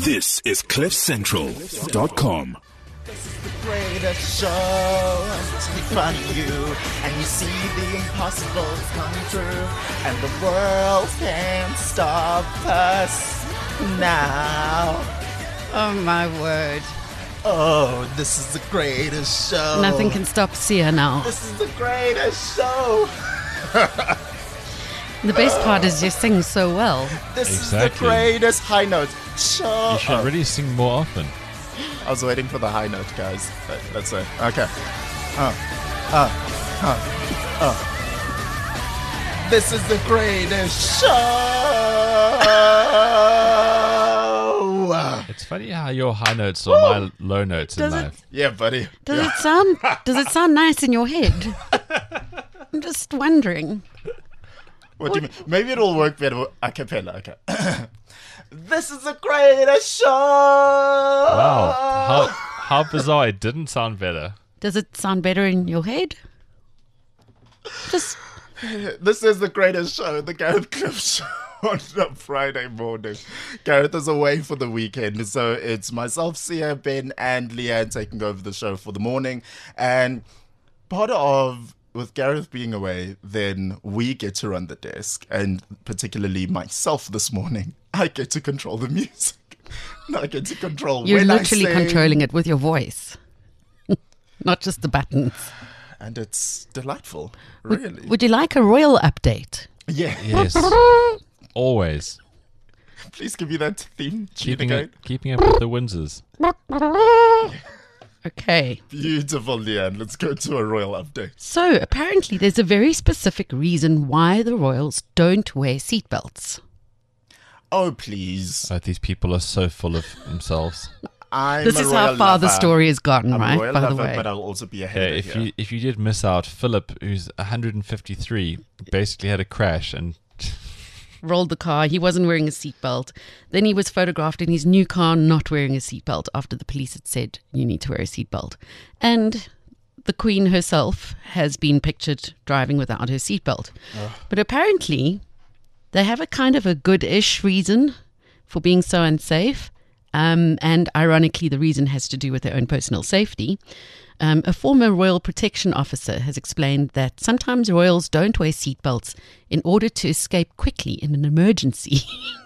This is CliffCentral.com. This is the greatest show to make fun of you, and you see the impossible come true, and the world can't stop us now. Oh my word. Oh, this is the greatest show. Nothing can stop Sia now. This is the greatest show. The best part is you sing so well. This Exactly. is the greatest high note show. You should really sing more often. I was waiting for the high note, guys. That's it. Okay. This is the greatest show. It's funny how your high notes are my low notes in Does it- life. Yeah, buddy. Does it sound nice in your head? I'm just wondering. What do you mean? Maybe it'll work better a cappella. Okay. This is the greatest show. Wow. How bizarre. It didn't sound better. Does it sound better in your head? Just This is the greatest show, the Gareth Cliff Show on a Friday morning. Gareth is away for the weekend, so it's myself, Sia, Ben, and Leanne taking over the show for the morning. And part of, with Gareth being away, then we get to run the desk, and particularly myself this morning, I get to control the music. I get to control you're when literally I sing, controlling it with your voice. Not just the buttons. and it's delightful, really. Would you like a royal update? Yeah, Yes. Always. please give me that theme tune again. Keeping up with the Windsors. Okay. Beautiful, Leanne. Let's go to a royal update. So apparently there's a very specific reason why the royals don't wear seatbelts. Oh, please. Oh, these people are so full of themselves. I'm This a is how royal far the lover. story has gotten, I'm a right? royal By the lover, way. but I'll also be a Yeah, hater if you did miss out, Philip, who's 153, basically had a crash and Rolled the car. He wasn't wearing a seatbelt. Then he was photographed in his new car not wearing a seatbelt after the police had said you need to wear a seatbelt. And the Queen herself has been pictured driving without her seatbelt. But apparently they have a kind of a good-ish reason for being so unsafe. And ironically, the reason has to do with their own personal safety. A former royal protection officer has explained that sometimes royals don't wear seatbelts in order to escape quickly in an emergency.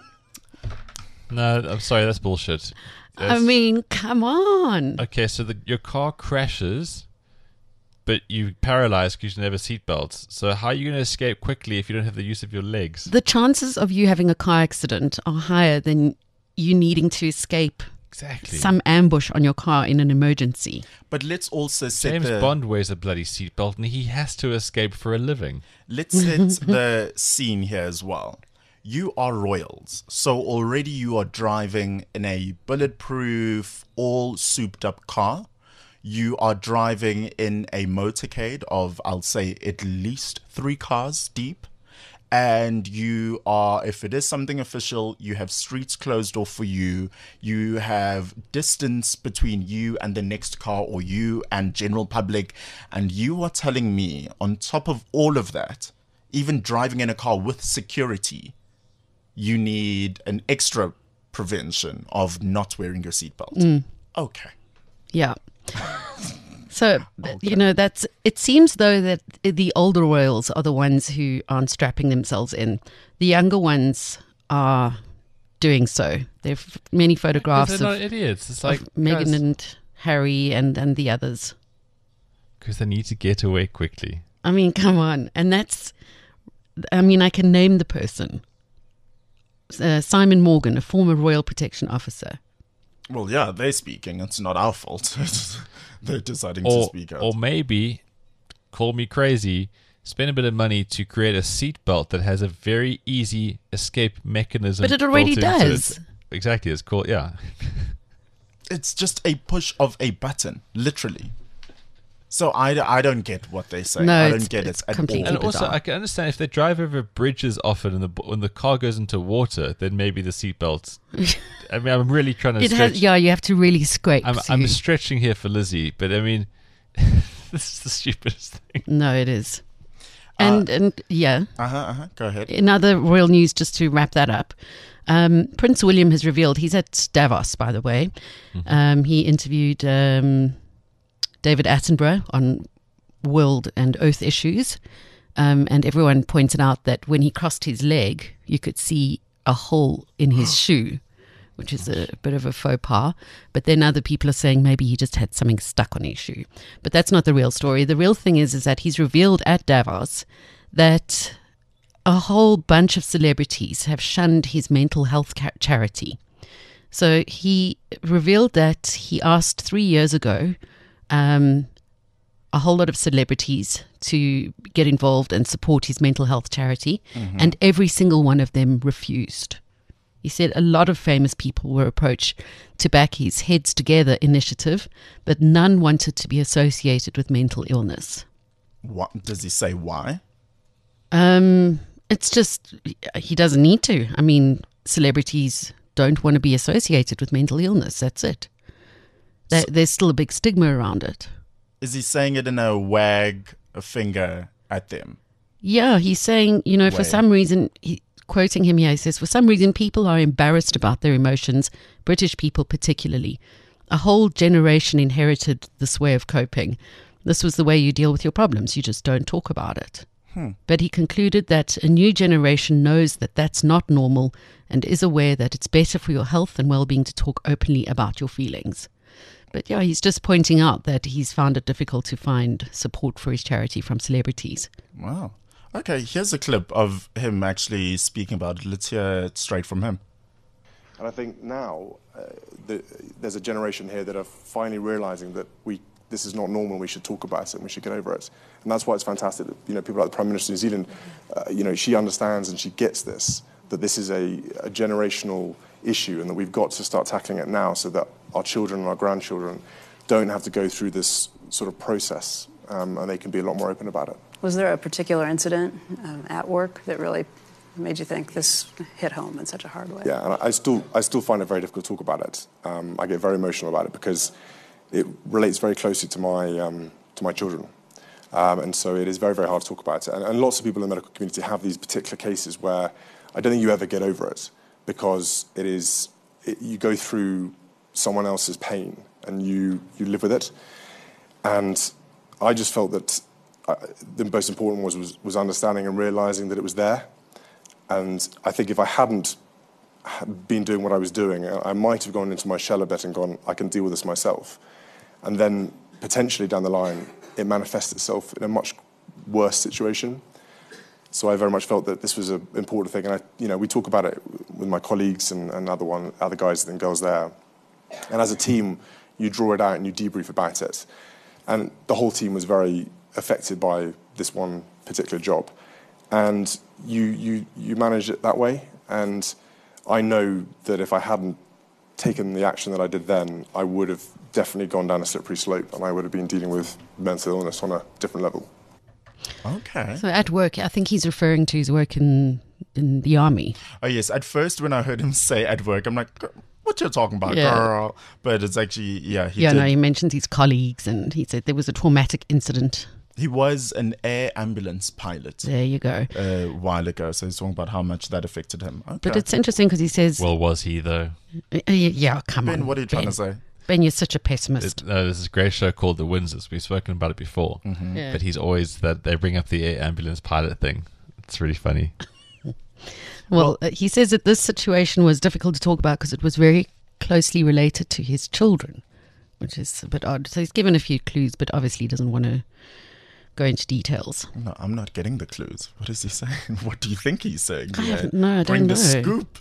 no, I'm sorry, that's bullshit. I That's- mean, come on. okay, so your car crashes, but you paralyzed because you don't have a seatbelt. So how are you going to escape quickly if you don't have the use of your legs? The chances of you having a car accident are higher than you needing to escape Exactly. some ambush on your car in an emergency. But let's also set James Bond wears a bloody seatbelt and he has to escape for a living. let's set the scene here as well. You are royals, so already you are driving in a bulletproof, all souped up car. You are driving in a motorcade of, I'll say, at least 3 cars deep. And you are, if it is something official, you have streets closed off for you. You have distance between you and the next car, or you and general public. And you are telling me, on top of all of that, even driving in a car with security, you need an extra prevention of not wearing your seatbelt. Okay. Yeah. So, it seems though that the older royals are the ones who aren't strapping themselves in. The younger ones are doing so. There are many photographs They're of, not idiots. It's like Meghan and Harry and the others. because they need to get away quickly. I mean, come on. And I can name the person. Simon Morgan, a former royal protection officer. Well, yeah, they're speaking. It's not our fault. They're deciding to Or speak out. or maybe, call me crazy, spend a bit of money to create a seatbelt that has a very easy escape mechanism. But it already built into does. it. Exactly, it's called, yeah. It's just a push of a button, literally. So I don't get what they say. No, I it's- don't get it's it at completely all. And also, bizarre. I can understand if they drive over bridges often and when the car goes into water, then maybe the seatbelt. I mean, I'm really trying to stretch. You have to really scrape. I'm stretching here for Lizzie, but I mean, this is the stupidest thing. No, it is. And yeah, Go ahead. in other royal news, just to wrap that up, Prince William has revealed, he's at Davos, by the way. He interviewed David Attenborough on world and oath issues. And everyone pointed out that when he crossed his leg, you could see a hole in his shoe, which is a bit of a faux pas. But then other people are saying maybe he just had something stuck on his shoe. But that's not the real story. The real thing is that he's revealed at Davos that a whole bunch of celebrities have shunned his mental health charity. So he revealed that he asked 3 years ago a whole lot of celebrities to get involved and support his mental health charity, and every single one of them refused. He said a lot of famous people were approached to back his Heads Together initiative, but none wanted to be associated with mental illness. What does he say? Why? It's just, he doesn't need to. I mean, celebrities don't want to be associated with mental illness. That's it. There's still a big stigma around it. Is he saying it in a wag a finger at them? Yeah, he's saying, for some reason, quoting him here, he says, for some reason, people are embarrassed about their emotions, British people particularly. A whole generation inherited this way of coping. This was the way you deal with your problems. You just don't talk about it. But he concluded that a new generation knows that that's not normal and is aware that it's better for your health and well-being to talk openly about your feelings. But yeah, he's just pointing out that he's found it difficult to find support for his charity from celebrities. Wow. Okay, here's a clip of him actually speaking about it. Let's hear it straight from him. And I think now there's a generation here that are finally realising that this is not normal, we should talk about it and we should get over it. And that's why it's fantastic that people like the Prime Minister of New Zealand, she understands and she gets this, that this is a generational issue and that we've got to start tackling it now so that our children and our grandchildren don't have to go through this sort of process and they can be a lot more open about it. Was there a particular incident at work that really made you think this hit home in such a hard way? Yeah, and I still find it very difficult to talk about it. I get very emotional about it because it relates very closely to my children. And so it is very, very hard to talk about it. And lots of people in the medical community have these particular cases where I don't think you ever get over it because you go through someone else's pain and you live with it. And I just felt that the most important was understanding and realising that it was there. And I think if I hadn't been doing what I was doing, I might have gone into my shell a bit and gone, I can deal with this myself. And then potentially down the line, it manifests itself in a much worse situation. So I very much felt that this was an important thing. And we talk about it with my colleagues and other guys and girls there. And as a team, you draw it out and you debrief about it. And the whole team was very affected by this one particular job. And you manage it that way. And I know that if I hadn't taken the action that I did then, I would have definitely gone down a slippery slope and I would have been dealing with mental illness on a different level. Okay. So at work, I think he's referring to his work in the army. Oh, yes. At first, when I heard him say at work, I'm like, what you talking about, Yeah. girl? But it's actually, He mentioned his colleagues and he said there was a traumatic incident. He was an air ambulance pilot There you go. a while ago. So he's talking about how much that affected him. Okay. But it's interesting because he says, Well, was he, though? yeah, come on. Ben, what are you trying to say? Ben, you're such a pessimist. There's this great show called The Windsors. We've spoken about it before. Yeah. But he's always that they bring up the air ambulance pilot thing. It's really funny. Well, he says that this situation was difficult to talk about because it was very closely related to his children, which is a bit odd. So he's given a few clues, but obviously doesn't want to go into details. No, I'm not getting the clues. What is he saying? What do you think he's saying? I don't know. Bring the scoop.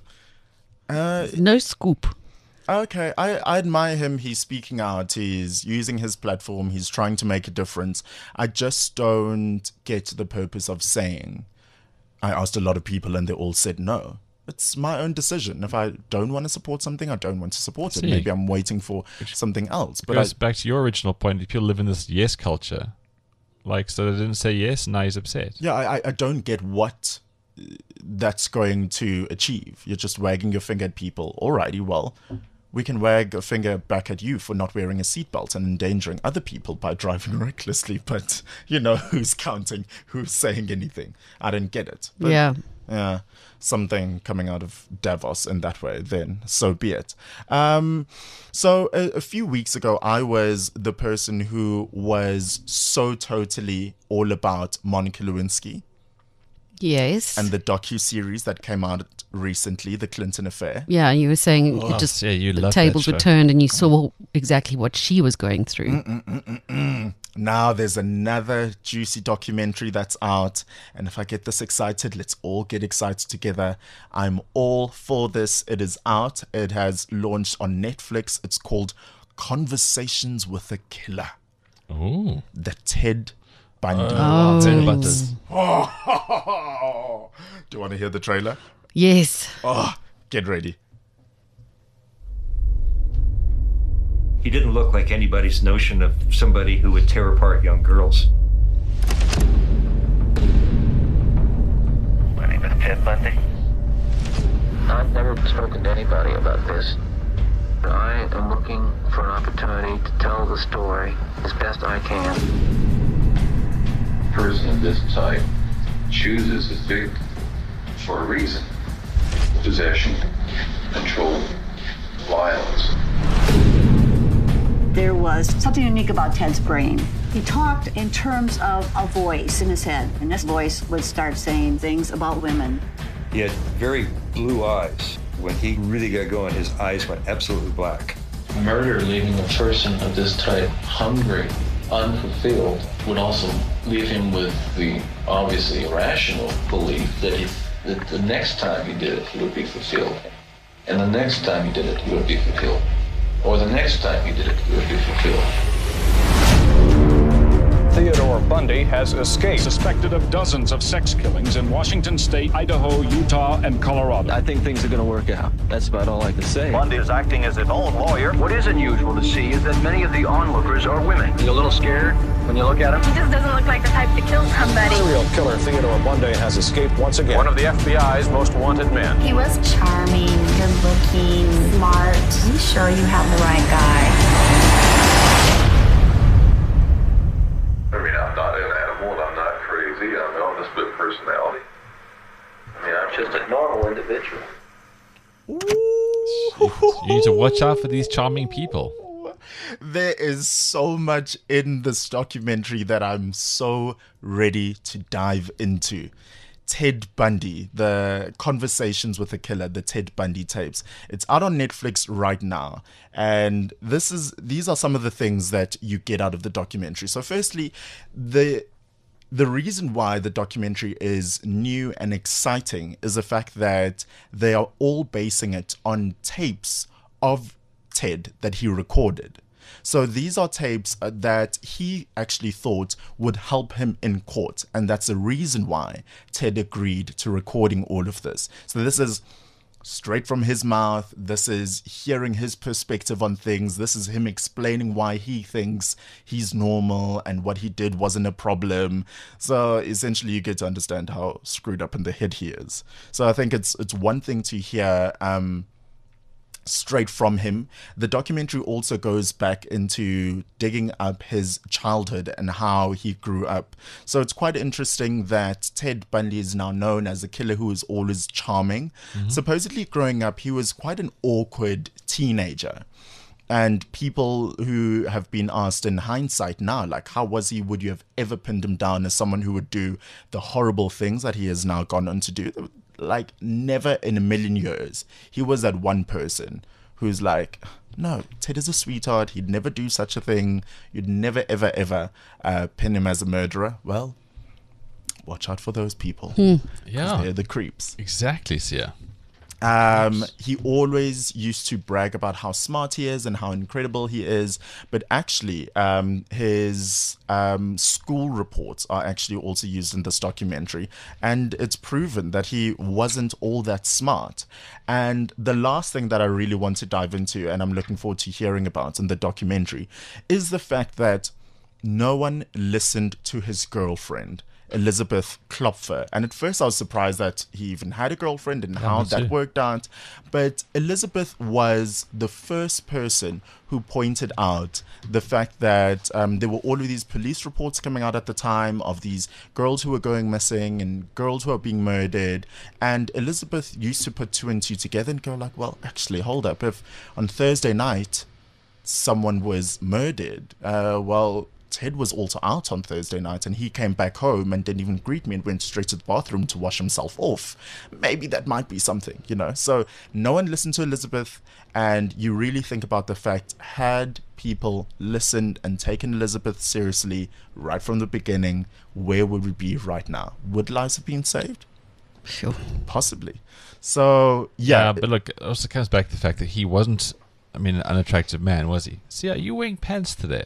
No scoop. Okay, I admire him. He's speaking out. He's using his platform. He's trying to make a difference. I just don't get the purpose of saying, I asked a lot of people and they all said no. It's my own decision. If I don't want to support something, I don't want to support it. See. Maybe I'm waiting for something else. But goes back to your original point. People live in this yes culture. So they didn't say yes, and now he's upset. Yeah, I don't get what that's going to achieve. You're just wagging your finger at people. Alrighty, well, we can wag a finger back at you for not wearing a seatbelt and endangering other people by driving recklessly. But, who's counting? Who's saying anything? I don't get it. But, Yeah. something coming out of Davos in that way, then so be it. So a few weeks ago, I was the person who was so totally all about Monica Lewinsky Yes. and the docu-series that came out recently, The Clinton Affair. Yeah, you were saying Oh, it just yeah, you the love that tables were show. turned and you saw exactly what she was going through. Now there's another juicy documentary that's out, and if I get this excited, let's all get excited together. I'm all for this. It is out. It has launched on Netflix. It's called Conversations with a Killer. Ooh. The Ted Bundy. I've heard about this. Do you want to hear the trailer? Yes. Oh, get ready. He didn't look like anybody's notion of somebody who would tear apart young girls. My name is Ted Bundy. I've never spoken to anybody about this. I am looking for an opportunity to tell the story as best I can. A person of this type chooses his victim for a reason. Possession, control, violence. There was something unique about Ted's brain. He talked in terms of a voice in his head, and this voice would start saying things about women. He had very blue eyes. When he really got going, his eyes went absolutely black. Murder leaving a person of this type hungry, unfulfilled, would also leave him with the obviously irrational belief that the next time he did it, he would be fulfilled. And the next time he did it, he would be fulfilled. Or the next time he did it, he would be fulfilled. Theodore Bundy has escaped, suspected of dozens of sex killings in Washington State, Idaho, Utah, and Colorado. I think things are going to work out. That's about all I can say. Bundy is acting as his own lawyer. What is unusual to see is that many of the onlookers are women. Are you a little scared when you look at him? He just doesn't look like the type to kill somebody. Serial killer Theodore Bundy has escaped once again. One of the FBI's most wanted men. He was charming, good looking, smart. You sure you have the right guy? I mean, I'm not an animal and I'm not crazy. I'm a split personality. I mean, I'm just a normal individual. You need to watch out for these charming people. There is so much in this documentary that I'm so ready to dive into. Ted Bundy, the Conversations with a Killer, the Ted Bundy tapes. It's out on Netflix right now. And these are some of the things that you get out of the documentary. So firstly, the reason why the documentary is new and exciting is the fact that they are all basing it on tapes of Ted that he recorded. So these are tapes that he actually thought would help him in court. And that's the reason why Ted agreed to recording all of this. So this is straight from his mouth. This is hearing his perspective on things. This is him explaining why he thinks he's normal and what he did wasn't a problem. So essentially you get to understand how screwed up in the head he is. So I think it's one thing to hear straight from him. The documentary also goes back into digging up his childhood and how he grew up. So it's quite interesting that Ted Bundy is now known as a killer who is always charming. Supposedly growing up, he was quite an awkward teenager. And people who have been asked in hindsight now, like, how was he? Would you have ever pinned him down as someone who would do the horrible things that he has now gone on to do? Like, never in a million years. He was that one person who's like, no, Ted is a sweetheart. He'd never do such a thing. You'd never, ever, ever pin him as a murderer. Well, watch out for those people. Yeah. They're the creeps. Exactly, Sia. He always used to brag about how smart he is and how incredible he is, but actually his school reports are actually also used in this documentary, and it's proven that he wasn't all that smart. And the last thing that I really want to dive into, and I'm looking forward to hearing about in the documentary, is the fact that no one listened to his girlfriend. Elizabeth Klopfer. And at first I was surprised that he even had a girlfriend and Yeah, how me that too. worked out. But Elizabeth was the first person who pointed out the fact that there were all of these police reports coming out at the time of these girls who were going missing and girls who are being murdered. And Elizabeth used to put two and two together and go like, well, actually, hold up. If on Thursday night someone was murdered, well, Ted was also out on Thursday night and he came back home and didn't even greet me and went straight to the bathroom to wash himself off. Maybe that might be something, you know. So no one listened to Elizabeth, and you really think about the fact, had people listened and taken Elizabeth seriously right from the beginning, where would we be right now? Would lives have been saved? Sure. Possibly. So, yeah. But look, it also comes back to the fact that he wasn't, an unattractive man, was he? See, are you wearing pants today?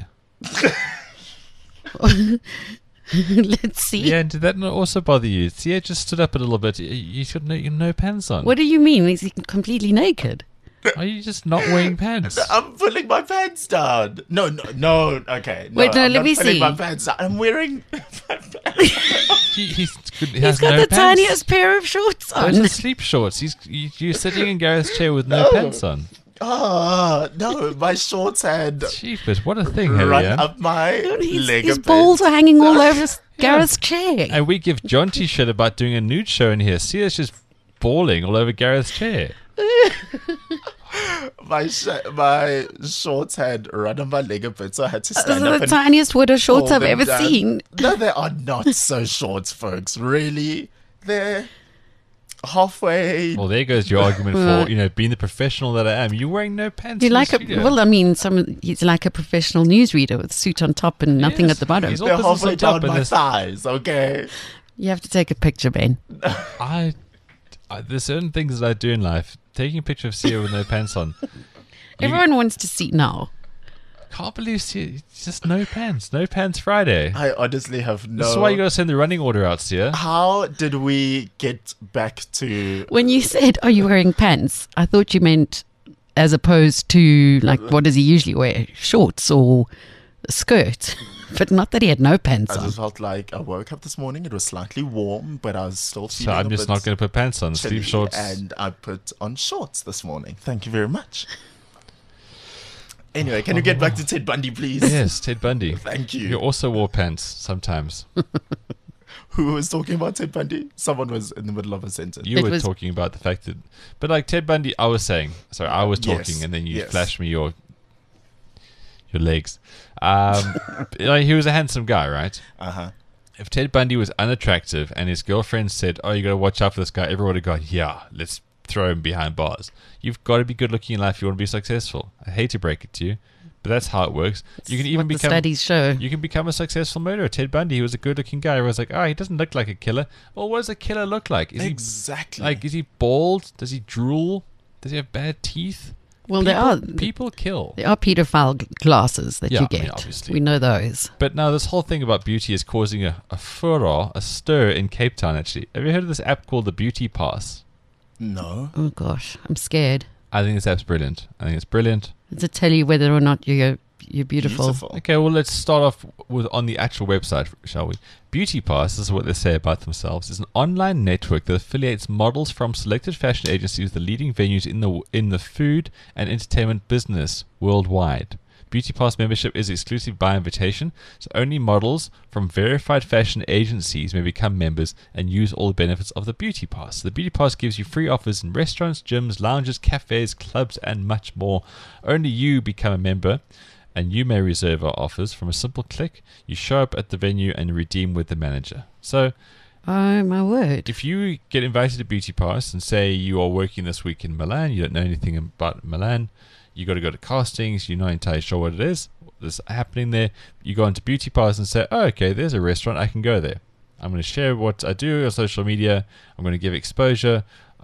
Let's see. Yeah, did that not also bother you? See, it just stood up a little bit. You should no pants on. What do you mean? Is he completely naked? Are you just not wearing pants? I'm pulling my pants down. No. Okay. Wait, no, I'm let not me pulling see. my pants down. I'm wearing. He He's has got no the pants. tiniest pair of shorts on. Those are sleep shorts. You're sitting in Gareth's chair with no pants on. Oh, no, my shorts had Jeepers, what a thing, run Harry. up my leg a His bit. balls are hanging all over Gareth's chair. And we give Jonty shit about doing a nude show in here. See, it's just bawling all over Gareth's chair. My shorts had run on my leg a bit, so I had to Those stand are up the and tiniest widow shorts pull I've them ever down. seen. No, they are not so shorts, folks. Really, they're halfway. Well, there goes your argument for, being the professional that I am. You're wearing no pants. You in like the a studio. he's like a professional newsreader with a suit on top and nothing at the bottom. He's all They're business halfway on top down and my there's- thighs. Okay. You have to take a picture, Ben. There's certain things that I do in life. Taking a picture of Sia with no pants on. Everyone wants to see now. Can't believe Sia. Just no pants. No pants Friday. I honestly have no. This is why you got to send the running order out, Sia. How did we get back to? When you said, "Are you wearing pants?" I thought you meant as opposed to like what does he usually wear, shorts or a skirt, but not that he had no pants I on. just felt like I woke up this morning. It was slightly warm, but I was still So feeling. I'm just not going to put pants on. chilly, Sleep shorts. and I put on shorts this morning. Thank you very much. Anyway, can you get back to Ted Bundy, please? Yes, Ted Bundy. Thank you. You also wore pants sometimes. Who was talking about Ted Bundy? Someone was in the middle of a sentence. You were talking about the fact that, but like Ted Bundy, I was talking, Yes, and then you yes. flashed me your legs. He was a handsome guy, right? Uh-huh. If Ted Bundy was unattractive and his girlfriend said, "Oh, you got to watch out for this guy," everyone would have gone, "Yeah, let's throw him behind bars." You've got to be good looking in life if you want to be successful. I hate to break it to you, but that's how it works. You can even what the become studies show. You can become a successful murderer. Ted Bundy, he was a good looking guy. Everyone's like, "Oh, he doesn't look like a killer." Well, what does a killer look like? Exactly. Is he bald? Does he drool? Does he have bad teeth? Well, people kill. There are pedophile glasses that Yeah, you I mean, get. obviously. We know those. But now this whole thing about beauty is causing a furor, a stir in Cape Town, actually. Have you heard of this app called the Beauty Pass? No. Oh gosh, I'm scared. I think this app's brilliant. I think it's brilliant. Does it tell you whether or not you're beautiful? Okay, well, let's start off with on the actual website, shall we? Beauty Pass, this is what they say about themselves, is an online network that affiliates models from selected fashion agencies with the leading venues in the food and entertainment business worldwide. Beauty Pass membership is exclusive by invitation, so only models from verified fashion agencies may become members and use all the benefits of the Beauty Pass. The Beauty Pass gives you free offers in restaurants, gyms, lounges, cafes, clubs, and much more. Only you become a member, and you may reserve our offers from a simple click. You show up at the venue and redeem with the manager. So, oh my word! If you get invited to Beauty Pass and say you are working this week in Milan, you don't know anything about Milan, you got to go to castings, you're not entirely sure what it is that's happening there, you go into Beauty Pass and say, "Oh, okay, there's a restaurant, I can go there. I'm going to share what I do on social media, I'm going to give exposure,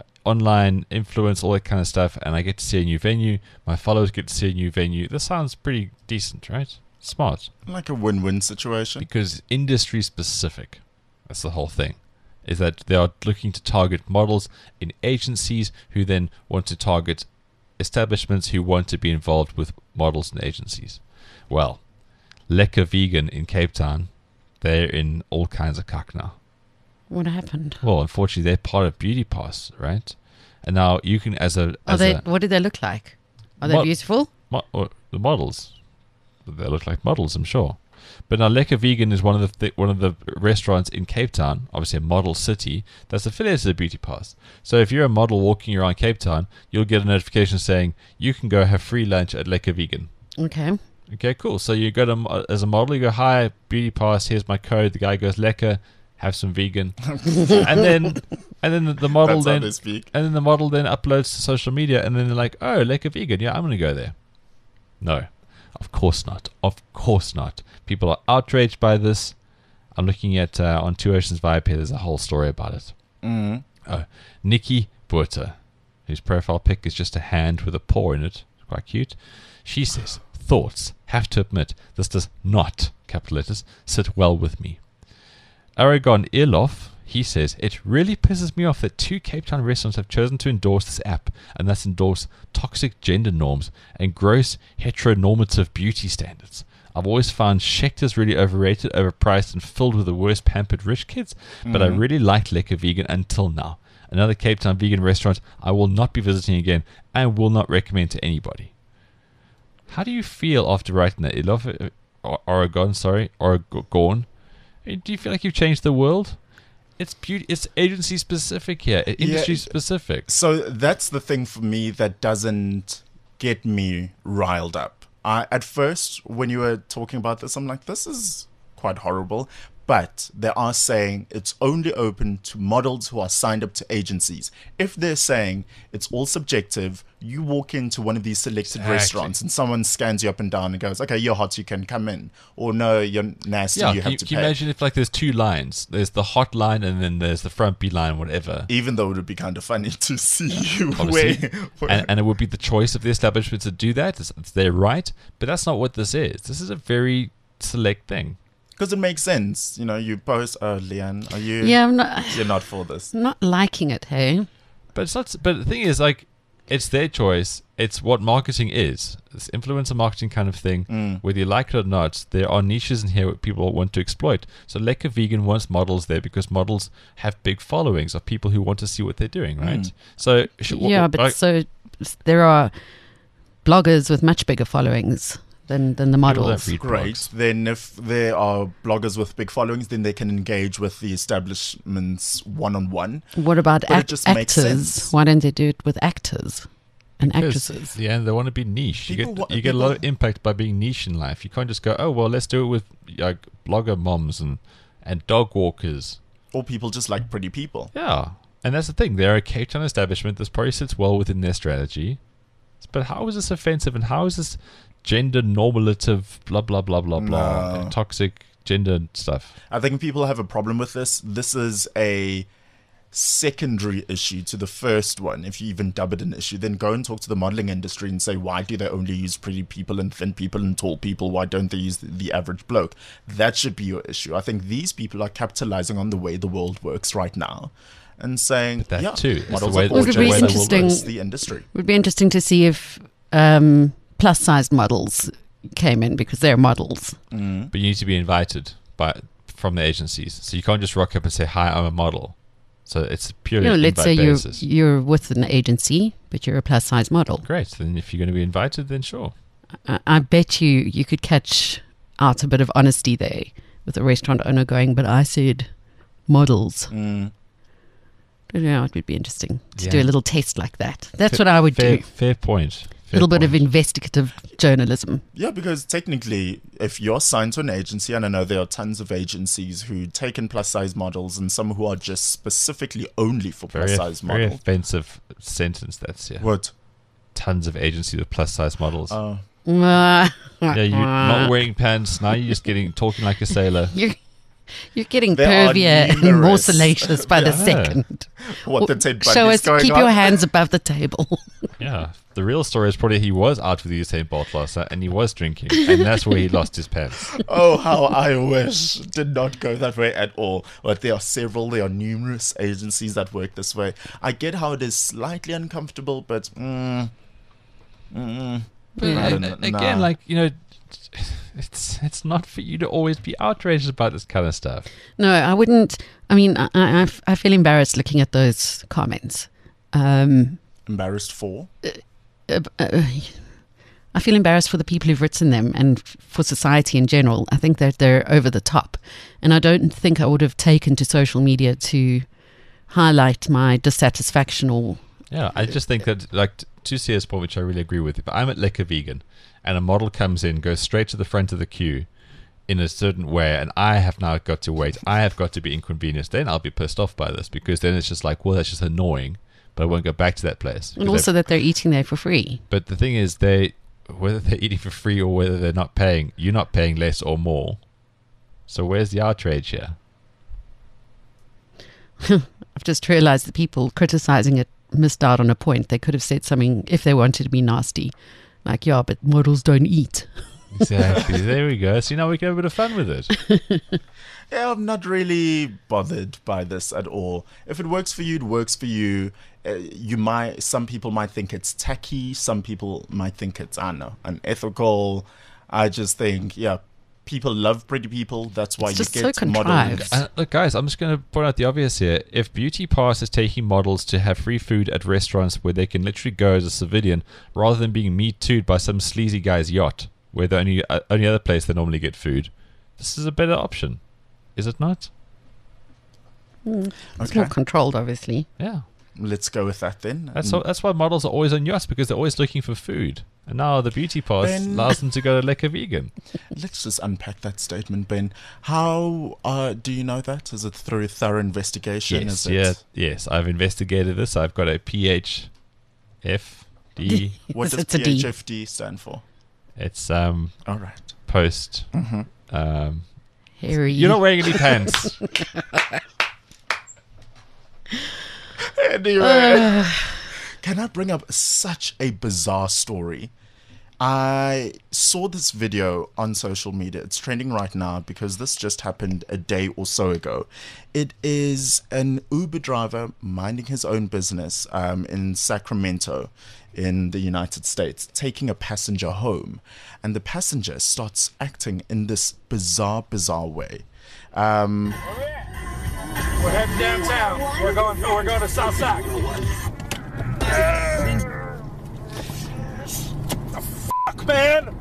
online influence, all that kind of stuff, and I get to see a new venue, my followers get to see a new venue." This sounds pretty decent, right? Smart. Like a win-win situation. Because industry specific. That's the whole thing. Is that they are looking to target models in agencies who then want to target establishments who want to be involved with models and agencies. Well, Lekker Vegan in Cape Town they're in all kinds of cuck now. What happened? Well, unfortunately, they're part of Beauty Pass, right? And now you can, what do they look like? Are they beautiful? The models. They look like models, I'm sure. But now Lekker Vegan is one of the restaurants in Cape Town, obviously a model city, that's affiliated with Beauty Pass. So if you're a model walking around Cape Town, you'll get a notification saying you can go have free lunch at Lekker Vegan. Okay, cool. So you go to, as a model, you go, hi, Beauty Pass, here's my code. The guy goes, Lekker, have some vegan. and then the model then uploads to social media, and then they're like, oh, Lekker Vegan, yeah, I'm going to go there. No. Of course not. Of course not. People are outraged by this. I'm looking at on Two Oceans Vibe here. There's a whole story about it. Oh, Nikki Buerta, whose profile pic is just a hand with a paw in it. It's quite cute. She says, thoughts. Have to admit, this does not, capital letters, sit well with me. Aragon Irloff, he says, it really pisses me off that 2 Cape Town restaurants have chosen to endorse this app, and thus endorse toxic gender norms and gross heteronormative beauty standards. I've always found Schecter's really overrated, overpriced, and filled with the worst pampered rich kids, but I really liked Lekker Vegan until now. Another Cape Town vegan restaurant I will not be visiting again and will not recommend to anybody. How do you feel after writing that, Irloff? Oregon? Do you feel like you've changed the world? It's agency specific here, industry specific. So that's the thing for me that doesn't get me riled up. At first, when you were talking about this, I'm like, this is quite horrible. But they are saying it's only open to models who are signed up to agencies. If they're saying it's all subjective, you walk into one of these selected restaurants and someone scans you up and down and goes, okay, you're hot, you can come in. Or no, you're nasty, you have to pay. Can you imagine if there's 2 lines? There's the hot line and then there's the front B line, whatever. Even though it would be kind of funny to see you and it would be the choice of the establishment to do that. It's their right. But that's not what this is. This is a very select thing. Because it makes sense. You know, you post, Leanne, are you... Yeah, you're not for this. I'm not liking it, hey? But it's not. But the thing is, like, it's their choice. It's what marketing is. It's influencer marketing kind of thing. Whether you like it or not, there are niches in here that people want to exploit. So Lekker Vegan wants models there because models have big followings of people who want to see what they're doing, right? So so there are bloggers with much bigger followings than the models. Great. Then if there are bloggers with big followings, then they can engage with the establishments one-on-one. What about actors? Why don't they do it with actors and actresses? Yeah, they want to be niche. You get a lot of impact by being niche in life. You can't just go, oh, well, let's do it with blogger moms and dog walkers. Or people just like pretty people. Yeah. And that's the thing. They're a Cape Town establishment. This probably sits well within their strategy. But how is this offensive and how is this gender normative, blah, blah, blah, blah, blah, toxic gender stuff? I think people have a problem with this. This is a secondary issue to the first one. If you even dub it an issue, then go and talk to the modeling industry and say, why do they only use pretty people and thin people and tall people? Why don't they use the average bloke? That should be your issue. I think these people are capitalizing on the way the world works right now and saying, that too. Models are gorgeous, the industry. It would be interesting to see if plus-sized models came in because they're models. But you need to be invited from the agencies. So you can't just rock up and say, hi, I'm a model. So it's purely let's say you're with an agency, but you're a plus-size model. Great. Then if you're going to be invited, then sure. I bet you could catch out a bit of honesty there with the restaurant owner going, but I said models. Yeah, it would be interesting to do a little test like that. That's what I would do. Fair point. A little bit of investigative journalism. Yeah, because technically, if you're signed to an agency, and I know there are tons of agencies who take in plus-size models and some who are just specifically only for plus-size models. Very offensive sentence, that's, yeah. What? Tons of agencies with plus-size models. Yeah, you're not wearing pants. Now you're just talking like a sailor. You're getting pervier and more salacious by the second. What the Ted Show us, keep your hands above the table. Yeah. The real story is probably he was out with Usain Bolt last night and he was drinking, and that's where he lost his pants. Oh, how I wish. Did not go that way at all. But there are numerous agencies that work this way. I get how it is slightly uncomfortable, but again, like, you know, it's not for you to always be outraged about this kind of stuff. No, I wouldn't. I mean, I feel embarrassed looking at those comments. Embarrassed for? I feel embarrassed for the people who've written them and for society in general. I think that they're over the top. And I don't think I would have taken to social media to highlight my dissatisfaction or... Yeah, I just think that, like, to see this point, which I really agree with, if I'm at Lekker Vegan and a model comes in, goes straight to the front of the queue in a certain way, and I have now got to wait, I have got to be inconvenienced, then I'll be pissed off by this, because then it's just like, well, that's just annoying, but I won't go back to that place. And also that they're eating there for free. But the thing is, whether they're eating for free or whether they're not paying, you're not paying less or more. So where's the outrage here? I've just realized that people criticizing it missed out on a point. They could have said something if they wanted to be nasty. Like, yeah, but models don't eat. Exactly. There we go. So now we can have a bit of fun with it. Yeah, I'm not really bothered by this at all. If it works for you, it works for you. Some people might think it's tacky. Some people might think it's, I don't know, unethical. I just think, yeah, people love pretty people. That's why you get models. Look, guys, I'm just going to point out the obvious here. If Beauty Pass is taking models to have free food at restaurants where they can literally go as a civilian, rather than being Me Too'd by some sleazy guy's yacht, where the only other place they normally get food, this is a better option. Is it not? It's more controlled, obviously. Yeah. Let's go with that then. That's why models are always on yachts, because they're always looking for food. And now the Beauty Pass allows them to go to Lekker Vegan. Let's just unpack that statement, Ben. How do you know that? Is it through thorough investigation? Yes, I've investigated this. I've got a PhFD. What does PhFD stand for? It's all right. Post. Harry. You're not wearing any pants. Anyway, can I bring up such a bizarre story? I saw this video on social media. It's trending right now because this just happened a day or so ago. It is an Uber driver minding his own business in Sacramento in the United States, taking a passenger home. And the passenger starts acting in this bizarre way. We're heading downtown. We're going to South Sac. The fuck, man!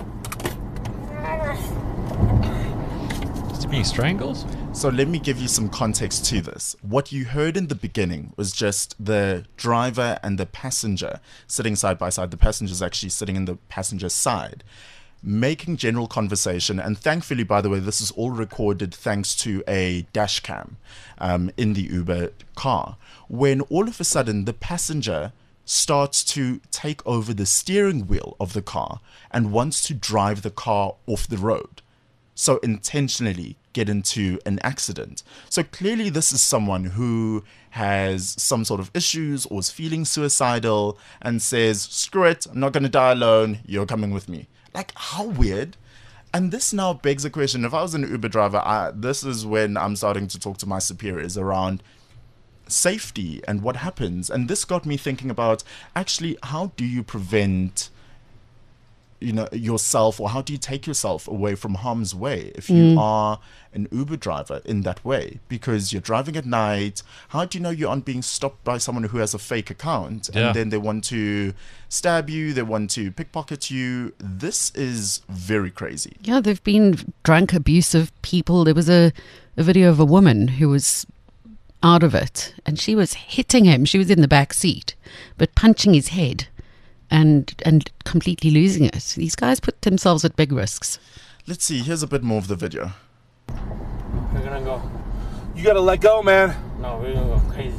Is he being strangled? So let me give you some context to this. What you heard in the beginning was just the driver and the passenger sitting side by side. The passenger's actually sitting in the passenger side, making general conversation. And thankfully, by the way, this is all recorded thanks to a dash cam in the Uber car, when all of a sudden the passenger starts to take over the steering wheel of the car and wants to drive the car off the road. So intentionally get into an accident. So clearly this is someone who has some sort of issues or is feeling suicidal and says, screw it, I'm not going to die alone, you're coming with me. Like, how weird. And this now begs a question. If I was an Uber driver, this is when I'm starting to talk to my superiors around safety and what happens. And this got me thinking about, actually, how do you prevent yourself, or how do you take yourself away from harm's way if you are an Uber driver in that way? Because you're driving at night. How do you know you aren't being stopped by someone who has a fake account and then they want to stab you, they want to pickpocket you? This is very crazy. Yeah, they've been drunk, abusive people. There was a video of a woman who was out of it and she was hitting him. She was in the back seat, but punching his head and completely losing it. These guys put themselves at big risks. Let's see. Here's a bit more of the video. We're gonna go. You gotta let go, man. No, we're gonna go crazy.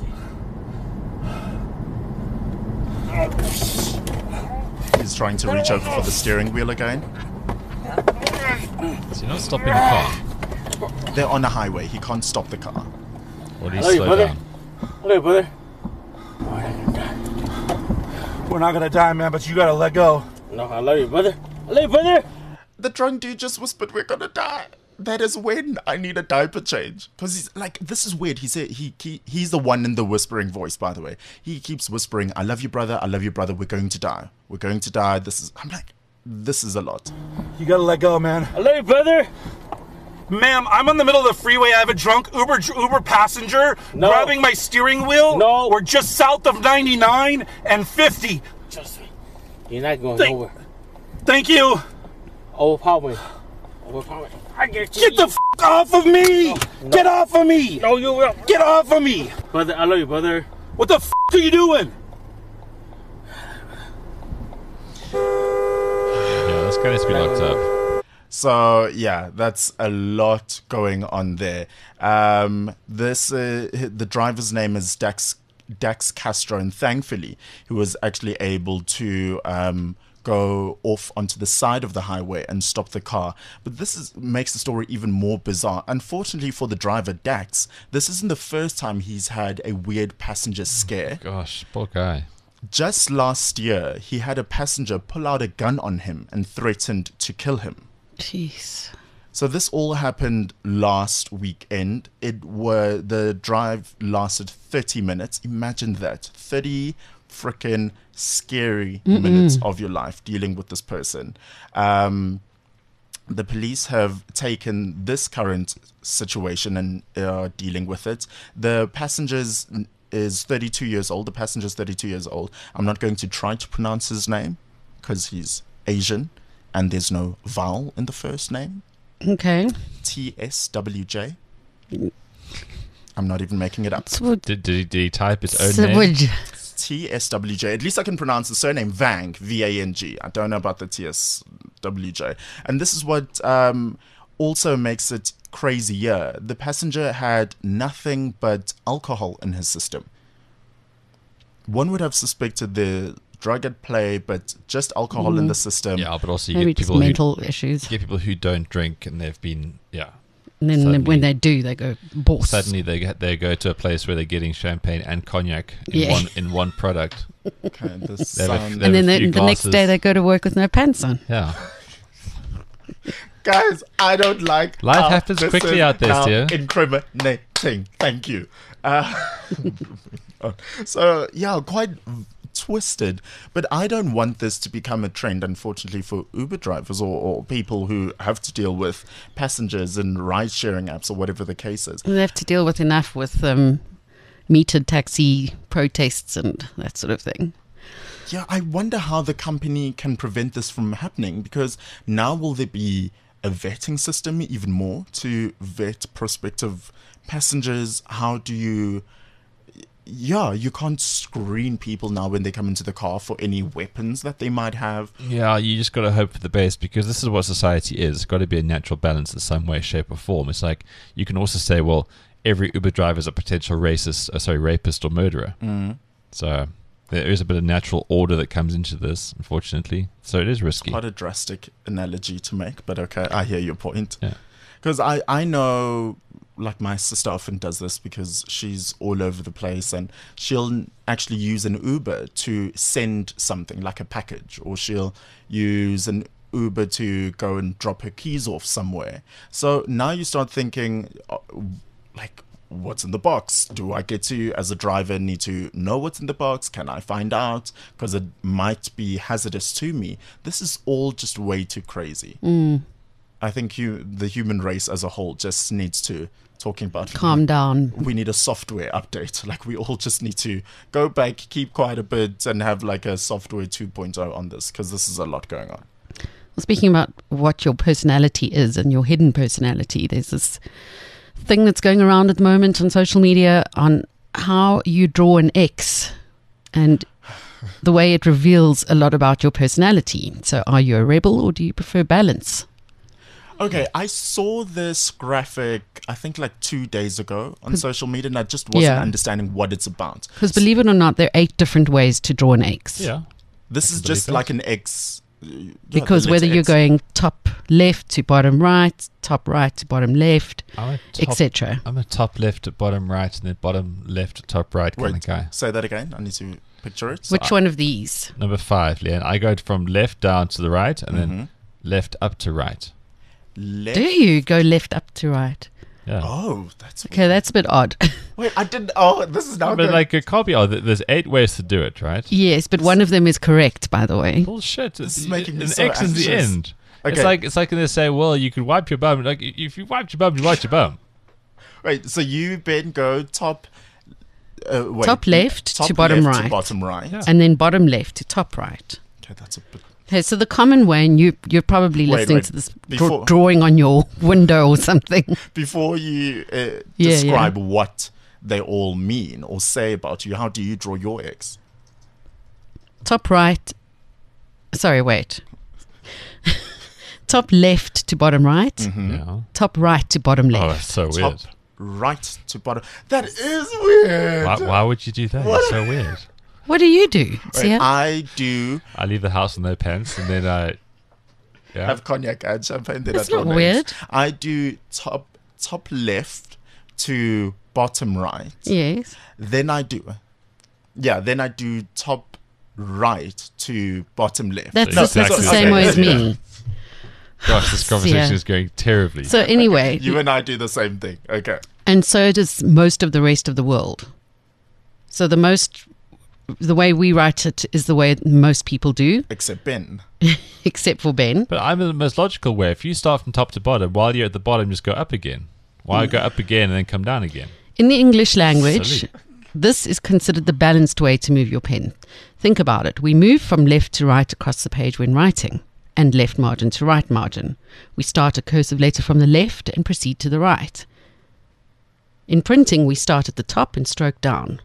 He's trying to reach over for the steering wheel again. Is he not stopping the car? They're on a highway. He can't stop the car. Or do you slow down? Hello, brother. We're not gonna die, man, but you gotta let go. No, I love you, brother. I love you, brother. The drunk dude just whispered, we're gonna die. That is when I need a diaper change. Because he's like, this is weird. He said he's the one in the whispering voice, by the way. He keeps whispering, I love you, brother. I love you, brother. We're going to die. We're going to die. I'm like, this is a lot. You gotta let go, man. I love you, brother. Ma'am, I'm in the middle of the freeway. I have a drunk Uber passenger grabbing my steering wheel. No. We're just south of 99 and 50. Trust me. You're not going nowhere. Thank you. Overpower me. I get you. Get the f*** off of me. No. Get off of me. No, you will. Get off of me. Brother, I love you, brother. What the f*** are you doing? Yeah, this guy needs to be locked up. So yeah, that's a lot going on there. The driver's name is Dax Castro, and thankfully he was actually able to go off onto the side of the highway and stop the car. But this makes the story even more bizarre. Unfortunately for the driver, Dax, this isn't the first time he's had a weird passenger scare. Gosh, poor guy. Just last year, he had a passenger pull out a gun on him and threatened to kill him. Jeez. So this all happened last weekend. The drive lasted 30 minutes. Imagine that. 30 freaking scary minutes of your life dealing with this person. The police have taken this current situation and are dealing with it. The passenger's is 32 years old. The passenger's 32 years old. I'm not going to try to pronounce his name because he's Asian and there's no vowel in the first name. Okay. TSWJ. I'm not even making it up. Did he type his own name? TSWJ. At least I can pronounce the surname Vang, V-A-N-G. I don't know about the TSWJ. And this is what also makes it crazier. The passenger had nothing but alcohol in his system. One would have suspected the drug at play, but just alcohol in the system. Yeah, but also maybe just mental issues. You get people who don't drink and they've been, and then suddenly, when they do, they go boss. Suddenly they go to a place where they're getting champagne and cognac in one product. Okay, and then the next day they go to work with no pants on. Yeah. Guys, I don't like life happens quickly out there, Stu. Incriminating. Thank you. So yeah, quite twisted, but I don't want this to become a trend, unfortunately, for Uber drivers or people who have to deal with passengers and ride-sharing apps or whatever the case is. They have to deal with enough with metered taxi protests and that sort of thing. Yeah, I wonder how the company can prevent this from happening, because now will there be a vetting system even more to vet prospective passengers? How do you... Yeah, you can't screen people now when they come into the car for any weapons that they might have. Yeah, you just got to hope for the best, because this is what society is. It's got to be a natural balance in some way, shape, or form. It's like you can also say, well, every Uber driver is a potential rapist or murderer. So there is a bit of natural order that comes into this, unfortunately. So it is risky. Quite a drastic analogy to make, but okay, I hear your point. Because I know... Like my sister often does this because she's all over the place, and she'll actually use an Uber to send something like a package, or she'll use an Uber to go and drop her keys off somewhere. So now you start thinking, like, what's in the box? Do I get to, as a driver, need to know what's in the box? Can I find out? Because it might be hazardous to me. This is all just way too crazy. I think the human race as a whole just needs to, talking about... Calm down. We need a software update. Like, we all just need to go back, keep quiet a bit, and have like a software 2.0 on this, because this is a lot going on. Well, speaking about what your personality is and your hidden personality, there's this thing that's going around at the moment on social media on how you draw an X and the way it reveals a lot about your personality. So are you a rebel or do you prefer balance? Okay, I saw this graphic, I think like 2 days ago on social media, and I just wasn't understanding what it's about. Because believe it or not, there are 8 different ways to draw an X. Yeah. This is just like an X. Because whether you're going top left to bottom right to bottom left, etc. I'm a top left to bottom right and then bottom left to top right kind of guy. Say that again. I need to picture it. Which one of these? Number 5, Leanne. I go from left down to the right and then left up to right. Do you go left up to right? Yeah. Oh, that's Okay, that's a bit odd. Wait, I didn't. Oh, this is now. But like it can't be odd. There's 8 ways to do it, right? Yes, but one of them is correct, by the way. Bullshit. This is making me an so X is the anxious. end. Okay. It's like when they say, well, you could wipe your bum. Like if you wiped your bum, you wiped your bum. Wait, so you, Ben, go top... top left to bottom left right. to bottom right. Yeah. And then bottom left to top right. Okay, that's a bit... Okay, so the common way, and you're probably listening to this Before- drawing on your window or something. Before you Yeah, describe what they all mean or say about you, how do you draw your X? Top right. Sorry, wait. Top left to bottom right. Yeah. Top right to bottom Oh, left. it's so Top weird. right to bottom. That is weird. Why would you do that? It's so weird. What do you do? Wait, Sia? I do I leave the house with no pants, and then I have cognac and champagne. Then That's I draw not names. weird. I do top left to bottom right. Yes. Then I do top right to bottom left. That's No, the exactly same way as yeah. me. Gosh, this conversation Yeah. is going terribly. So anyway, You and I do the same thing. Okay. and so does most of the rest of the world. So the way we write it is the way most people do, Except Ben. except for Ben. But I'm the most logical way. If you start from top to bottom, while you're at the bottom, just go up again. Why go up again and then come down again? In the English language, Silly. this is considered the balanced way to move your pen. Think about it. We move from left to right across the page when writing, and left margin to right margin. We start a cursive letter from the left and proceed to the right. In printing, we start at the top and stroke down.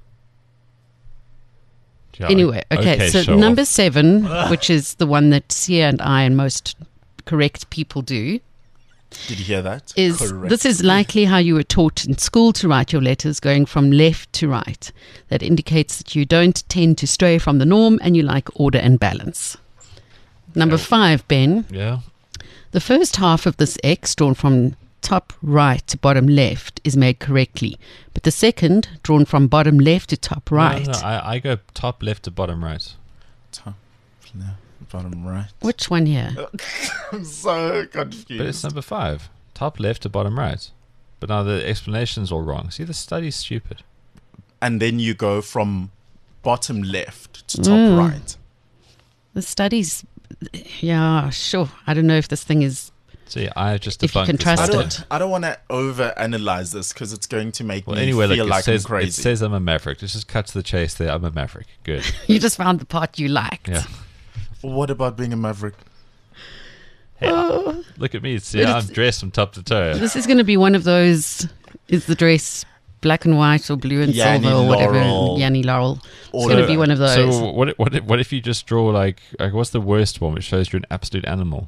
Yeah, Anyway, okay, so show number off. 7, which is the one that Sia and I and most correct people do, Did you hear that? is Correct. this is likely how you were taught in school to write your letters, going from left to right. That indicates that you don't tend to stray from the norm and you like order and balance. Number 5, Ben. Yeah. The first half of this X, drawn from top right to bottom left, is made correctly. But the second, drawn from bottom left to top right. No, I go top left to bottom right. Top left, bottom right. Which one here? I'm so confused. But it's number 5. Top left to bottom right. But now the explanation's all wrong. See, the study's stupid. And then you go from bottom left to top right. The studies, yeah, sure. I don't know if this thing is... See, I just If you debunked can this trust whole it. thing. I don't want to over-analyze this because it's going to make Well, me anyway, feel look, like I'm it crazy. says I'm a maverick. Let's just cut to the chase there. I'm a maverick. Good. You just found the part you liked. Yeah. What about being a maverick? Hey, look at me. See, But I'm it's- dressed from top to toe. This is going to be one of those, is the dress black and white or blue and Yanni silver or whatever? Laurel. Yanni Laurel. It's Or going to the- be one of those. So what if you just draw like what's the worst one which shows you're an absolute animal?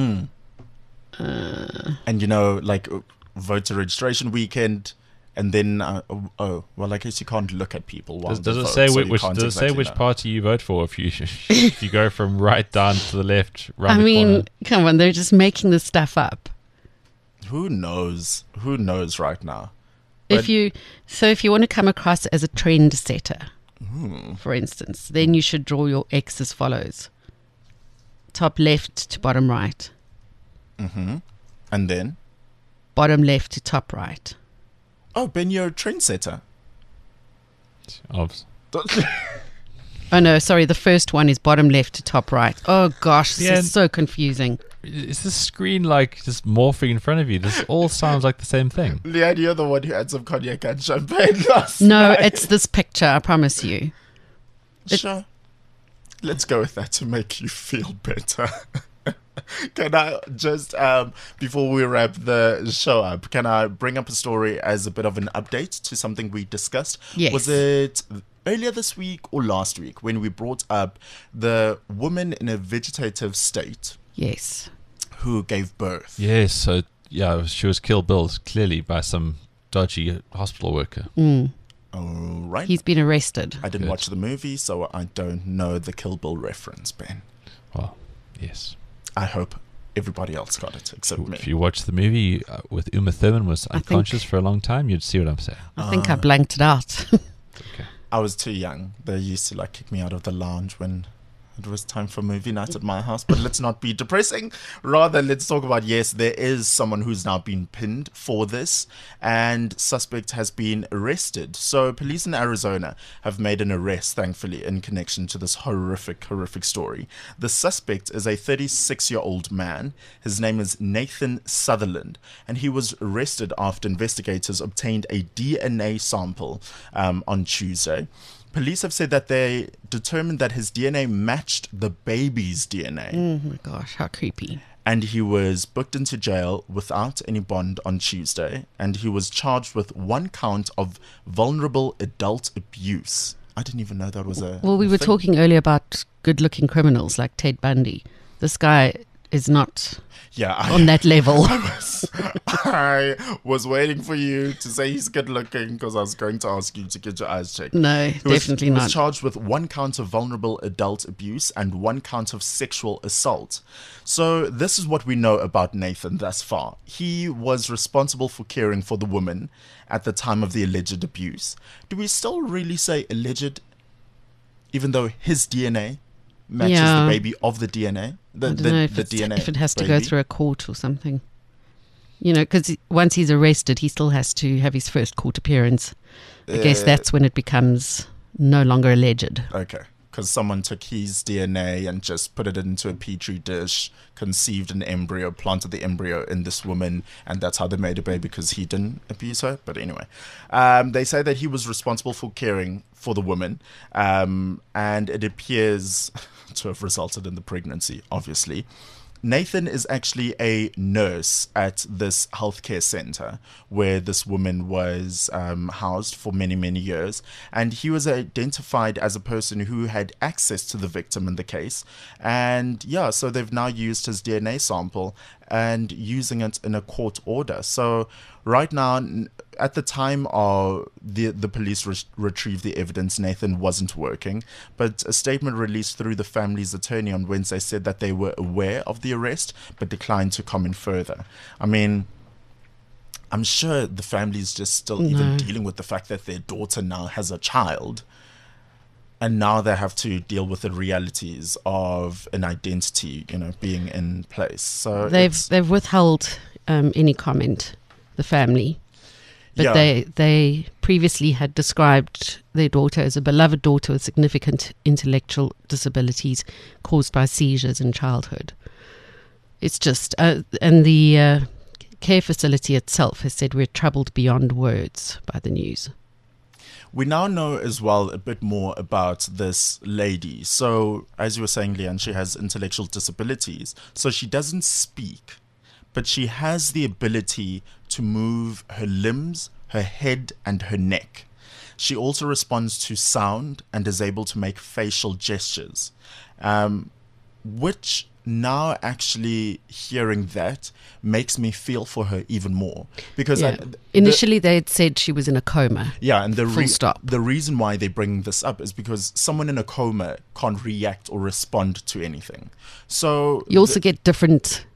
And you know, like voter registration weekend, and then well, I guess you can't look at people while Does they it vote, say so you which can't does it say exactly which know. party you vote for if you if you go from right down to the left? Round I the mean, corner? come on, they're just making this stuff up. Who knows? Who knows right now? If you want to come across as a trend setter, for instance, then you should draw your X as follows: top left to bottom right, And then, bottom left to top right. oh, Ben, you're a trendsetter. Obs. Oh no, sorry, the first one is bottom left to top right. Oh gosh, this Yeah. is so confusing. Is this screen like just morphing in front of you? This all sounds like the same thing. Leanne, you're the one who had some cognac and champagne last No, night. it's this picture, I promise you. Sure. Let's go with that to make you feel better. Can I just, before we wrap the show up, can I bring up a story as a bit of an update to something we discussed? Yes. Was it earlier this week or last week when we brought up the woman in a vegetative state Yes. who gave birth? Yes, so yeah, she was killed Bill's clearly by some dodgy hospital worker. All right. He's been arrested. I didn't Good. watch the movie, so I don't know the Kill Bill reference, Ben. Well, yes. I hope everybody else got it except me. If you watch the movie with Uma Thurman was unconscious for a long time, you'd see what I'm saying. I think I blanked it out. I was too young. They used to like kick me out of the lounge when It was time for movie night at my house, but let's not be depressing. Rather, let's talk about, yes, there is someone who's now been pinned for this, and suspect has been arrested. So police in Arizona have made an arrest, thankfully, in connection to this horrific story. The suspect is a 36-year-old man. His name is Nathan Sutherland, and he was arrested after investigators obtained a DNA sample on Tuesday. Police have said that they determined that his DNA matched the baby's DNA. Oh my gosh, how creepy. And he was booked into jail without any bond on Tuesday. And he was charged with 1 count of vulnerable adult abuse. I didn't even know that was a Well, we were talking earlier about good-looking criminals like Ted Bundy. This guy is not on that level. I was waiting for you to say he's good looking because I was going to ask you to get your eyes checked. No, definitely not. He was charged with 1 count of vulnerable adult abuse and 1 count of sexual assault. So this is what we know about Nathan thus far. He was responsible for caring for the woman at the time of the alleged abuse. Do we still really say alleged, even though his DNA matches the baby of the DNA? I don't know if DNA if it has to go through a court or something. You know, because once he's arrested, he still has to have his first court appearance. I guess that's when it becomes no longer alleged. Okay, because someone took his DNA and just put it into a petri dish, conceived an embryo, planted the embryo in this woman, and that's how they made a baby because he didn't abuse her. But anyway, they say that he was responsible for caring for the woman, and it appears to have resulted in the pregnancy, obviously. Nathan is actually a nurse at this healthcare center where this woman was housed for many, many years. And he was identified as a person who had access to the victim in the case. And yeah, so they've now used his DNA sample and using it in a court order. So right now, at the time the police retrieved the evidence, Nathan wasn't working, but a statement released through the family's attorney on Wednesday said that they were aware of the arrest but declined to comment further. I mean, I'm sure the family's just still even dealing with the fact that their daughter now has a child, and now they have to deal with the realities of an identity, being in place. So they've withheld any comment, the family. But they previously had described their daughter as a beloved daughter with significant intellectual disabilities caused by seizures in childhood. It's just, and the care facility itself has said we're troubled beyond words by the news. We now know as well a bit more about this lady. So, as you were saying, Leanne, she has intellectual disabilities. So she doesn't speak, but she has the ability to move her limbs, her head, and her neck. She also responds to sound and is able to make facial gestures, which now actually hearing that makes me feel for her even more. Because initially they had said she was in a coma. Yeah, and the the reason why they bring this up is because someone in a coma can't react or respond to anything. So you also get different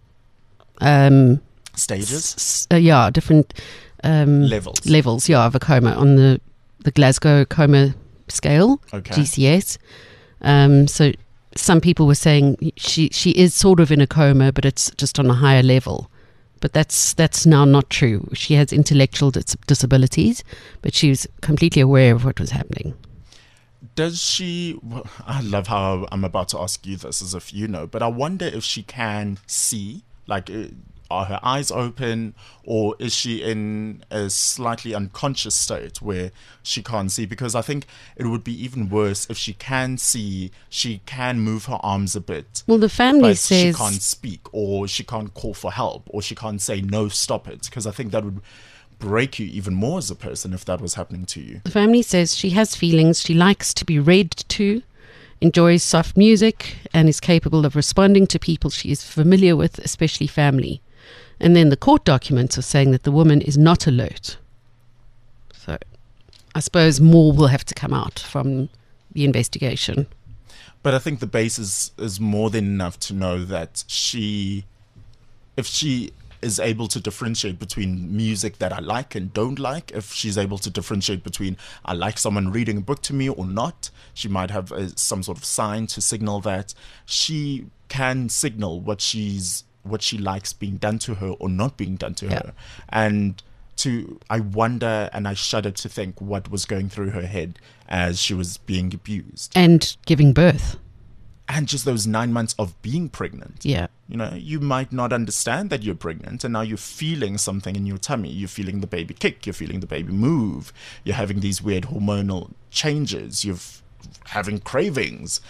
stages. Different levels. Of a coma on the Glasgow coma scale, GCS. So some people were saying she is sort of in a coma, but it's just on a higher level. But that's now not true. She has intellectual disabilities, but she was completely aware of what was happening. Does she... I love how I'm about to ask you this as if you know, but I wonder if she can see, like... Are her eyes open, or is she in a slightly unconscious state where she can't see? Because I think it would be even worse if she can see, she can move her arms a bit. Well, the family says she can't speak, or she can't call for help, or she can't say, no, stop it. Because I think that would break you even more as a person if that was happening to you. The family says she has feelings, she likes to be read to, enjoys soft music, and is capable of responding to people she is familiar with, especially family. And then the court documents are saying that the woman is not alert. So I suppose more will have to come out from the investigation. But I think the basis is more than enough to know that if she is able to differentiate between music that I like and don't like, if she's able to differentiate between I like someone reading a book to me or not, she might have some sort of sign to signal that. She can signal what she likes being done to her or not being done to her. And I wonder and I shudder to think what was going through her head as she was being abused. And giving birth. And just those 9 months of being pregnant. Yeah. You know, you might not understand that you're pregnant, and now you're feeling something in your tummy. You're feeling the baby kick. You're feeling the baby move. You're having these weird hormonal changes. You're having cravings.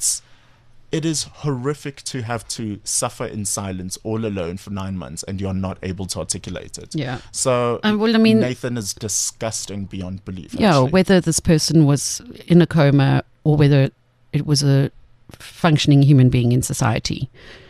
It is horrific to have to suffer in silence all alone for 9 months, and you're not able to articulate it. Yeah. So, well, I mean, Nathan is disgusting beyond belief. Yeah, actually. whether this person was in a coma or whether it was a functioning human being in society,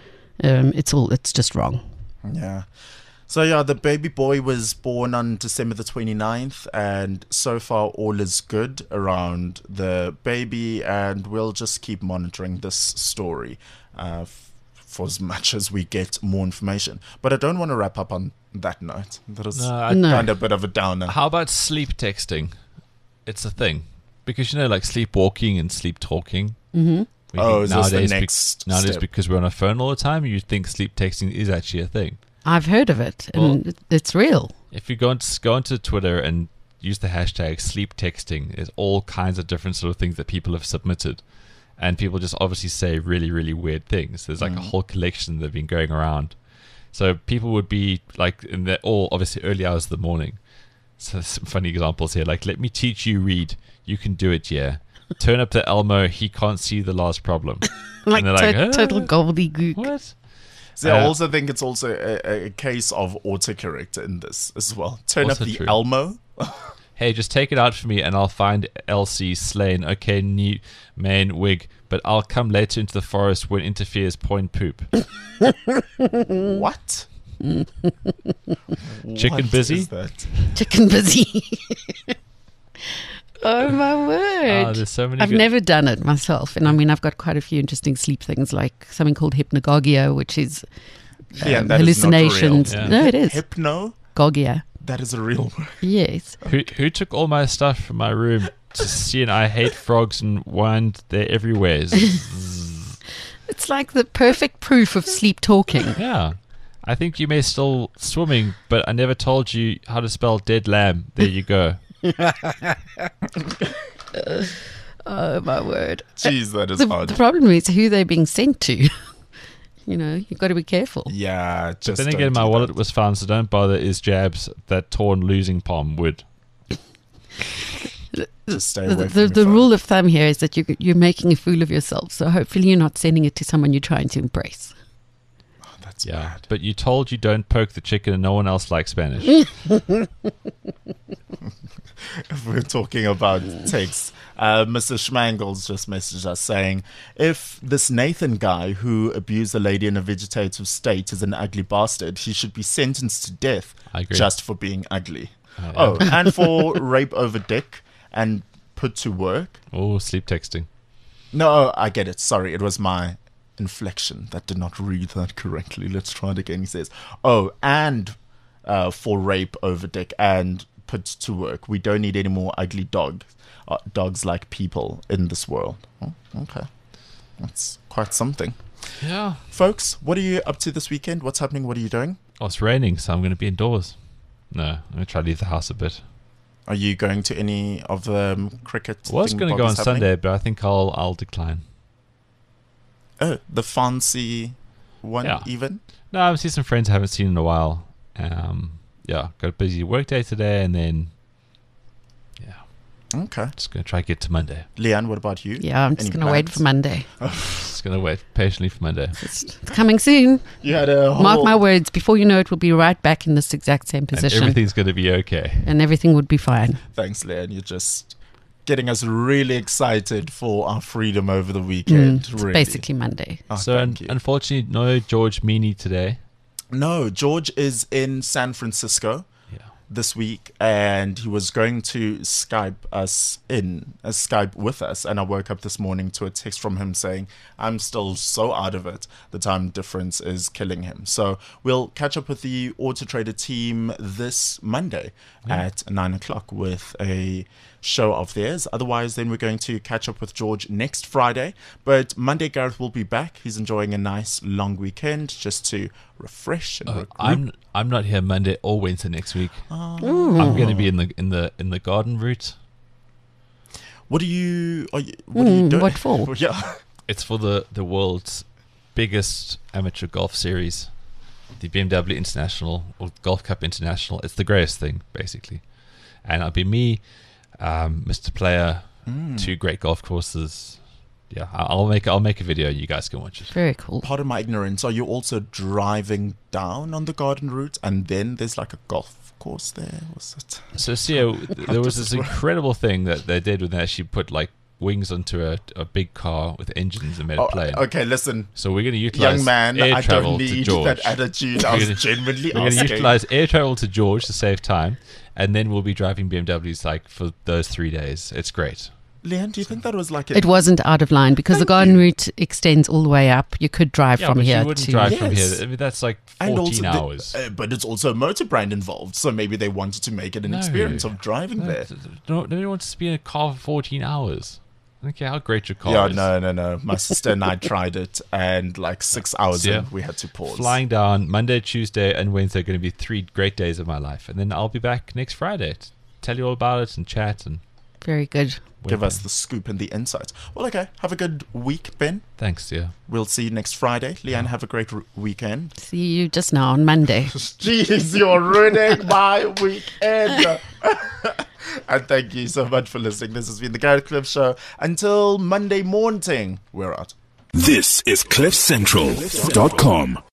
it's just wrong. Yeah. So yeah, the baby boy was born on December the 29th, and so far all is good around the baby, and we'll just keep monitoring this story for as much as we get more information. But I don't want to wrap up on that note. That is kind of a bit of a downer. How about sleep texting? It's a thing. Because, like sleepwalking and sleep talking. Mm-hmm. Is this the next nowadays, step? because we're on a phone all the time, you think sleep texting is actually a thing. I've heard of it, and it's real. If you go onto Twitter and use the hashtag sleep texting, there's all kinds of different sort of things that people have submitted. And people just obviously say really, really weird things. There's like a whole collection that have been going around. So people would be like, in all obviously early hours of the morning. So some funny examples here, like, let me teach you read. You can do it, yeah. Turn up the Elmo, he can't see the last problem. Like, and total gobbledygook. What? So I also think it's also a case of autocorrect in this as well. Turn up the true. Elmo. Hey, just take it out for me and I'll find Elsie slain. Okay, new main wig. But I'll come later into the forest when interferes point poop. What? Chicken busy? Is that? Chicken busy. Oh my word. There's so many I've never done it myself. And I mean, I've got quite a few interesting sleep things, like something called hypnagogia, which is that hallucinations. Is not real. No, it is. Hypnagogia? That is a real word. Yes. Who took all my stuff from my room to see, and I hate frogs and wind they're everywhere. It's like the perfect proof of sleep talking. Yeah. I think you may still swimming, but I never told you how to spell dead lamb. There you go. Oh my word. Jeez, that is hard. The problem is who they're being sent to. You've got to be careful. Yeah, but then again, my wallet was found, so don't bother. Is jabs that torn losing palm would. Just stay away from the rule of thumb here is that you're making a fool of yourself, so hopefully you're not sending it to someone you're trying to impress. That's bad. But you told you don't poke the chicken and no one else likes Spanish. If we're talking about texts, Mr. Schmangles just messaged us saying, if this Nathan guy who abused a lady in a vegetative state is an ugly bastard, he should be sentenced to death just for being ugly. And for rape over dick and put to work. Oh, sleep texting. No, I get it. Sorry, it was my inflection that did not read that correctly. Let's try it again. He says, and for rape over dick and put to work. We don't need any more ugly dogs like people in this world. Oh, okay. That's quite something. Yeah. Folks, what are you up to this weekend? What's happening? What are you doing? Oh, it's raining, so I'm going to be indoors. No, I'm going to try to leave the house a bit. Are you going to any of the cricket? I was going to go on Sunday, but I think I'll decline. Oh, the fancy one even? No, I see some friends I haven't seen in a while. Got a busy work day today, and then okay, just going to try to get to Monday. Leanne, what about you? Yeah, I'm just going to wait for Monday. Just going to wait patiently for Monday. It's coming soon. You had a whole... Mark my words, before you know it, we'll be right back in this exact same position. And everything's going to be okay. And everything would be fine. Thanks, Leanne. You're just getting us really excited for our freedom over the weekend. It's really. Basically Monday. So unfortunately, no George Meany today. No, George is in San Francisco. Yeah. this week, and he was going to Skype with us, and I woke up this morning to a text from him saying, I'm still so out of it. The time difference is killing him. So we'll catch up with the Auto Trader team this Monday at 9 o'clock with a show of theirs. Otherwise, then we're going to catch up with George next Friday. But Monday, Gareth will be back. He's enjoying a nice long weekend just to refresh and regroup. I'm not here Monday or Wednesday next week. I'm going to be in the garden route. What are you doing? What for? Yeah, it's for the world's biggest amateur golf series, the BMW International or Golf Cup International. It's the greatest thing, basically. And it'll be me, Mr. Player, 2 great golf courses. Yeah, I'll make a video. You guys can watch it. Very cool. Pardon my ignorance. Are you also driving down on the garden route, and then there's like a golf course there? Was it? So, there was this incredible thing that they did when they actually put like wings onto a big car with engines and made it plane. Okay, listen. So we're going to utilize young man, air I travel don't need to George. that attitude. I was genuinely We're going to utilize air travel to George to save time, and then we'll be driving BMWs like for those 3 days. It's great. Leanne, do you think that was like It wasn't out of line because the garden route extends all the way up. You could drive from but here you wouldn't to drive from here. I mean, that's like 14 hours. But it's also a motor brand involved, so maybe they wanted to make it an experience of driving there. Nobody wants to be in a car for 14 hours. I don't care how great your car is. No. My sister and I tried it, and like 6 hours in, we had to pause. Flying down Monday, Tuesday, and Wednesday are going to be 3 great days of my life. And then I'll be back next Friday to tell you all about it and chat. And very good. Give us the scoop and the insights. Well, okay. Have a good week, Ben. Thanks, dear. We'll see you next Friday. Leanne, have a great weekend. See you just now on Monday. Jeez, you're ruining my weekend. And thank you so much for listening. This has been the Gareth Cliff Show. Until Monday morning, we're out. This is CliffCentral.com.